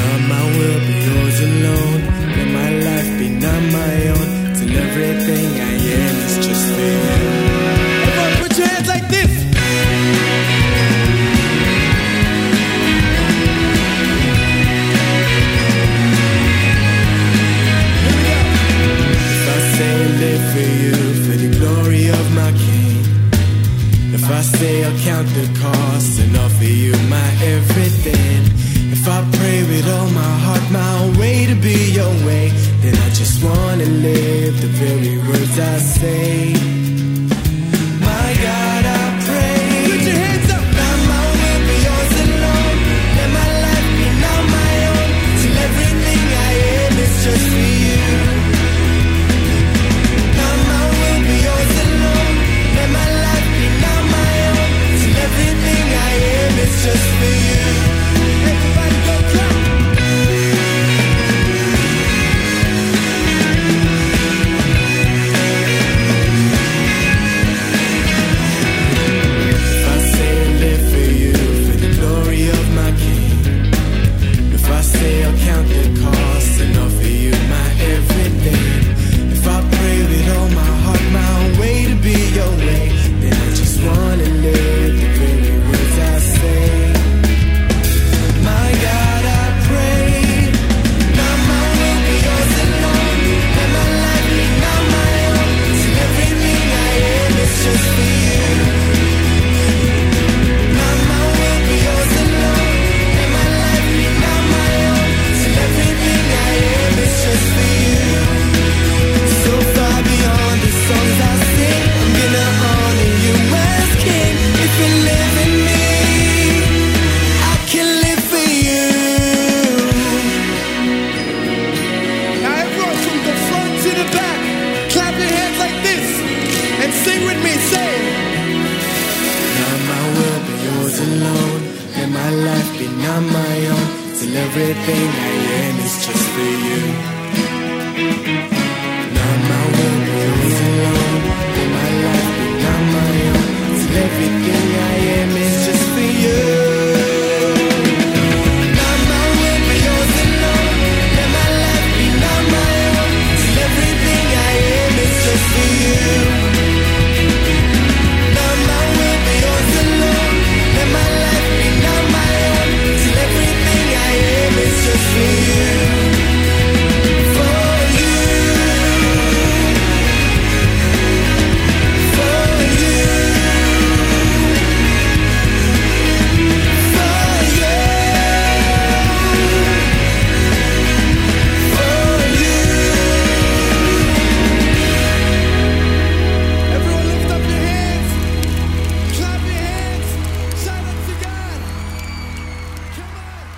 Not my will, but yours alone. Let my life be not my own. Till everything I am is just for you. Everyone put your hands like this. If I say I live for you, for the glory of my King. If I say I'll count the cost and offer you my everything. If I pray with all my heart, my way to be your way, then I just wanna live the very words I say. My God, I pray. Put your hands up. Not my will, but yours alone. Let my life be not my own. Till everything I am is just for you. Not my will, but yours alone. Let my life be not my own. Till everything I am is just for you. Everybody go clap. If I say I live for you, for the glory of my King. If I say I'll count the cost and offer you my everything. If I pray with all my heart, my way to be your way, then I just wanna live the very words I say. My God, I pray. Not my will, but yours alone. Let my life be not my own. Till everything I am is just for you. Not my will, but yours alone. Let my life be not my own. Till everything I am is just for you. So far beyond the songs I sing, I'm gonna honor you as King. If you live in me, I can live for you. Now everyone from the front to the back, clap your hands like this and sing with me, say not my will, but yours alone. Let my life be not my own. Till everything I am is just for you.